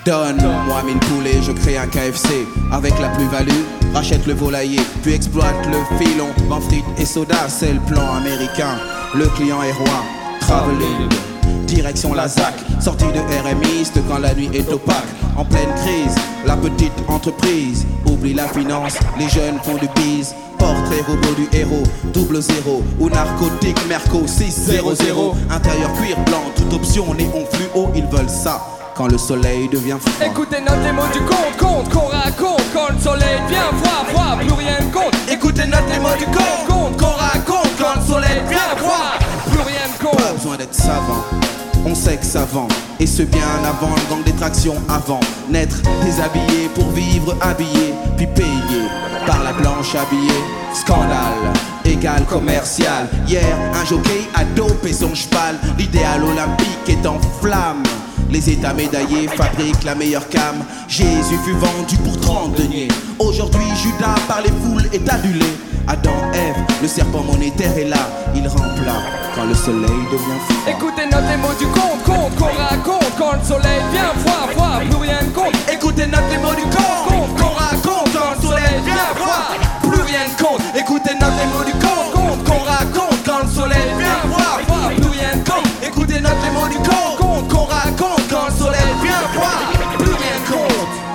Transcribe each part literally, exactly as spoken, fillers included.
Donne-moi mille poulets, je crée un K F C. Avec la plus-value, rachète le volailler, puis exploite le filon. Vend frites et soda, c'est le plan américain. Le client est roi, traveling, direction la Z A C. Sortie de R M iste quand la nuit est opaque. En pleine crise, la petite entreprise oublie la finance, les jeunes font du bise. Portrait robot du héros, double zéro ou narcotique Merco six zéro zéro. Intérieur cuir blanc, toute option néon fluo, ils veulent ça quand le soleil devient froid. Écoutez notre les mots du conte, conte, qu'on raconte. Quand le soleil vient froid, froid, plus rien ne compte. Écoutez notre les mots du conte, conte, qu'on raconte. Quand le soleil vient froid, plus rien ne compte. Pas besoin d'être savant, on sait que ça vend. Et ce bien avant le gang des tractions avant. Naître déshabillé pour vivre habillé, puis payé par la blanche habillée. Scandale, égal commercial. Hier, un jockey a dopé son cheval. L'idéal olympique est en flamme. Les états médaillés fabriquent la meilleure cam. Jésus fut vendu pour trente deniers. Aujourd'hui, Judas par les foules est adulé. Adam, Ève, le serpent monétaire est là. Il rampe là quand le soleil devient froid. Écoutez notre les mots du conte, conte, qu'on raconte. Quand le soleil vient froid, froid, plus rien ne compte. Écoutez notre les mots du conte, conte, qu'on raconte. Quand le soleil vient froid, plus rien ne compte. Écoutez notre les mots du conte, conte, qu'on raconte. Quand le soleil vient froid, froid, plus rien ne compte. Écoutez notre les mots du conte, conte, qu'on raconte. Quand le soleil vient froid, plus rien ne compte.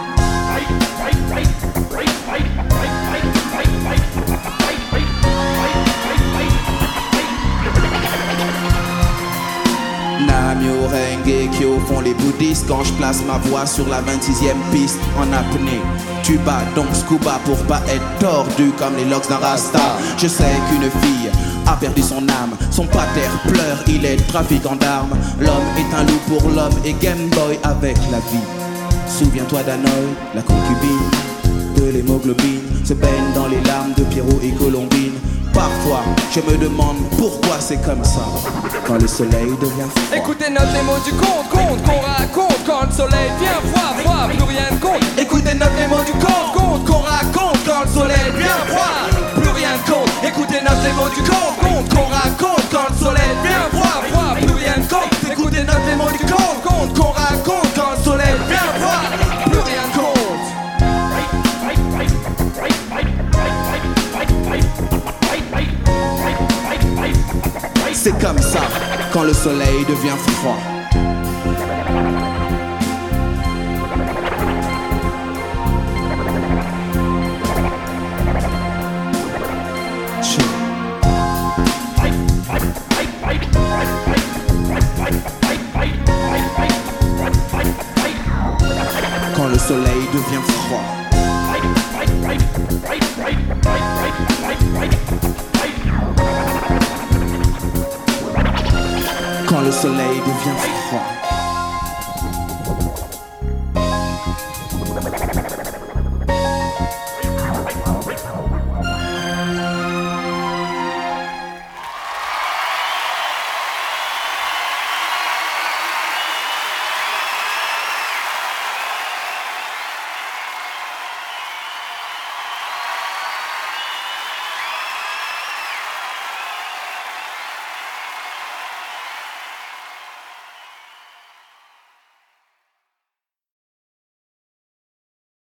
Namyo, Renge, Kyo font les bouddhistes quand je place ma voix sur la vingt-sixième piste en apnée. Tu bats donc scuba pour pas être tordu comme les locks d'un rasta. Je sais qu'une fille a perdu son âme, son pater pleure, il est trafiquant d'armes. L'homme est un loup pour l'homme et Game Boy avec la vie. Souviens-toi d'Hanoï, la concubine de l'hémoglobine se baigne dans les larmes de Pierrot et Colombine. Parfois, je me demande pourquoi c'est comme ça quand le soleil devient froid. Écoutez notre les mots du conte, conte, qu'on raconte. Quand le soleil vient froid, froid, plus rien ne compte. Écoutez notre les mots du conte, conte, qu'on raconte. Quand le soleil vient froid, plus rien ne compte. Écoutez notre les mots du conte, conte, qu'on raconte. Quand le soleil vient froid, froid, plus rien ne compte. Écoutez notre les mots du conte, conte, qu'on raconte. Quand le soleil vient froid, plus rien ne compte. C'est comme ça quand le soleil devient froid. Quand le soleil devient froid. Quand le soleil devient froid.